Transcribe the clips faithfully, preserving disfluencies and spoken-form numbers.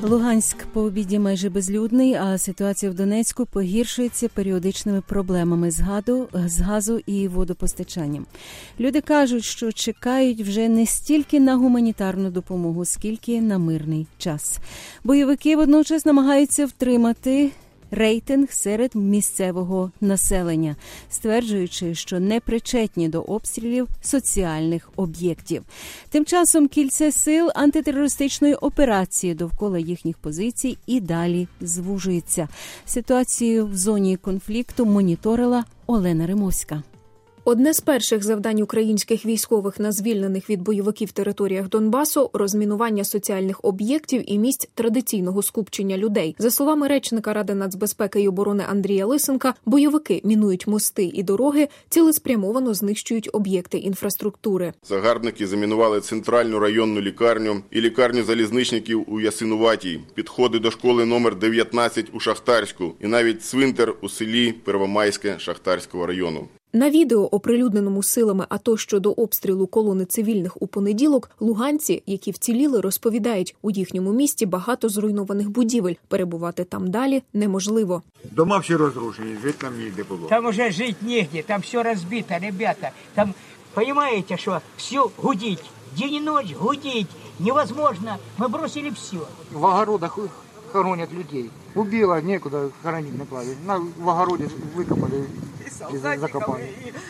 Луганськ по обіді майже безлюдний, а ситуація в Донецьку погіршується періодичними проблемами з газу, з газу і водопостачанням. Люди кажуть, що чекають вже не стільки на гуманітарну допомогу, скільки на мирний час. Бойовики водночас намагаються втримати рейтинг серед місцевого населення, стверджуючи, що не причетні до обстрілів соціальних об'єктів. Тим часом кільце сил антитерористичної операції довкола їхніх позицій і далі звужується. Ситуацію в зоні конфлікту моніторила Олена Римовська. Одне з перших завдань українських військових на звільнених від бойовиків територіях Донбасу – розмінування соціальних об'єктів і місць традиційного скупчення людей. За словами речника Ради нацбезпеки і оборони Андрія Лисенка, бойовики мінують мости і дороги, цілеспрямовано знищують об'єкти інфраструктури. Загарбники замінували центральну районну лікарню і лікарню залізничників у Ясинуватій, підходи до школи номер дев'ятнадцять у Шахтарську і навіть цвинтар у селі Первомайське Шахтарського району. На відео, оприлюдненому силами АТО щодо обстрілу колони цивільних у понеділок, луганці, які вціліли, розповідають, у їхньому місті багато зруйнованих будівель. Перебувати там далі неможливо. Дома всі розрушені, жити нам ніде було. Там уже жити негде, там все розбито, ребята. Там, розумієте, що все гудить, день і ніч гудить, невозможно. Ми бросили все. В огородах хоронять людей. Убило, некуда хоронить, не плавить. На, в огороді викопали і закопали.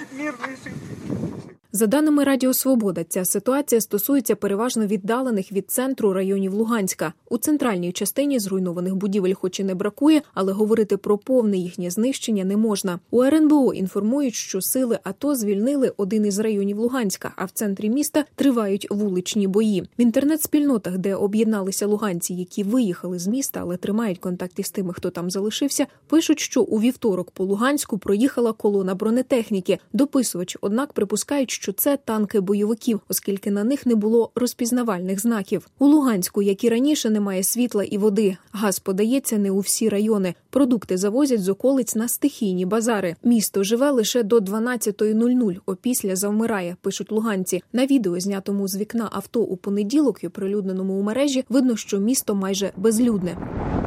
За даними Радіо Свобода, ця ситуація стосується переважно віддалених від центру районів Луганська. У центральній частині зруйнованих будівель хоч і не бракує, але говорити про повне їхнє знищення не можна. У ер ен бе о інформують, що сили АТО звільнили один із районів Луганська, а в центрі міста тривають вуличні бої. В інтернет-спільнотах, де об'єдналися луганці, які виїхали з міста, але тримають контакти з тими, хто там залишився, пишуть, що у вівторок по Луганську проїхала колона бронетехніки. Дописувач, однак, припускають, що це танки бойовиків, оскільки на них не було розпізнавальних знаків. У Луганську, як і раніше, немає світла і води. Газ подається не у всі райони. Продукти завозять з околиць на стихійні базари. Місто живе лише до дванадцятої нуль-нуль, опісля завмирає, пишуть луганці. На відео, знятому з вікна авто у понеділок і оприлюдненому у мережі, видно, що місто майже безлюдне.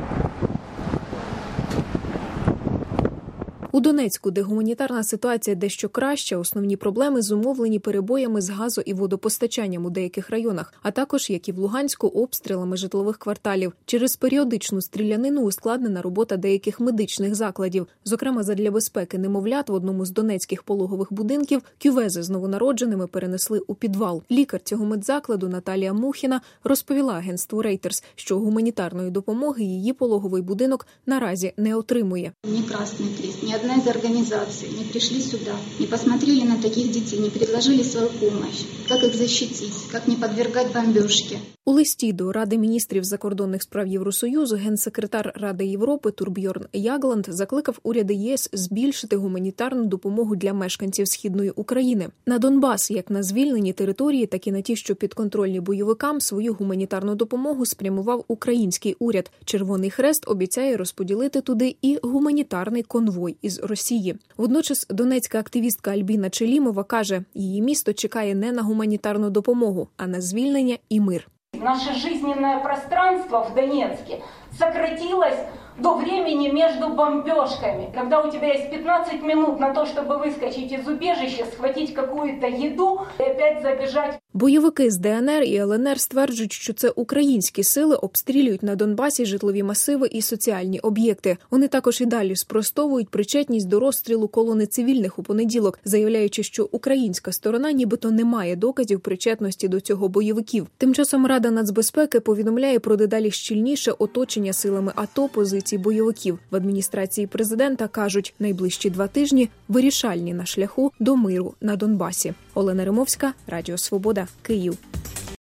У Донецьку, де гуманітарна ситуація дещо краща, основні проблеми зумовлені перебоями з газо- і водопостачанням у деяких районах, а також, як і в Луганську, обстрілами житлових кварталів. Через періодичну стрілянину ускладнена робота деяких медичних закладів. Зокрема, задля безпеки немовлят в одному з донецьких пологових будинків кювези з новонародженими перенесли у підвал. Лікар цього медзакладу Наталія Мухіна розповіла агентству Reuters, що гуманітарної допомоги її пологовий будинок наразі не отримує. Ні Красний Хрест, ні одна из организаций не пришли сюда, не посмотрели на таких детей, не предложили свою помощь, как их защитить, как не подвергать бомбежке. У листі до Ради міністрів закордонних справ Євросоюзу генсекретар Ради Європи Турбьорн Ягланд закликав уряди ЄС збільшити гуманітарну допомогу для мешканців Східної України. На Донбас, як на звільнені території, так і на ті, що підконтрольні бойовикам, свою гуманітарну допомогу спрямував український уряд. Червоний Хрест обіцяє розподілити туди і гуманітарний конвой із Росії. Водночас донецька активістка Альбіна Челімова каже, її місто чекає не на гуманітарну допомогу, а на звільнення і мир. Наше жизненное пространство в Донецке сократилось до времени между бомбежками, когда у тебя есть пятнадцать минут на то, чтобы выскочить из убежища, схватить какую-то еду и опять забежать. Бойовики з де ен ер і ел ен ер стверджують, що це українські сили обстрілюють на Донбасі житлові масиви і соціальні об'єкти. Вони також і далі спростовують причетність до розстрілу колони цивільних у понеділок, заявляючи, що українська сторона нібито не має доказів причетності до цього бойовиків. Тим часом Рада нацбезпеки повідомляє про дедалі щільніше оточення силами АТО позицій бойовиків. В адміністрації президента кажуть, найближчі два тижні вирішальні на шляху до миру на Донбасі. Олена Римовська, Радіо Свобода, Київ.